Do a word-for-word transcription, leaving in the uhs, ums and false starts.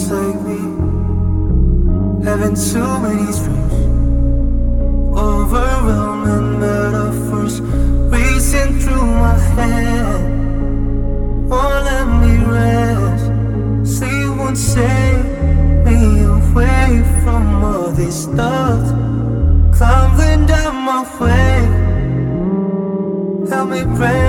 take me. Having too many dreams, overwhelming metaphors racing through my head. Won't let me rest. Say you won't save me away from all this stuff crumbling down my way. Help me pray.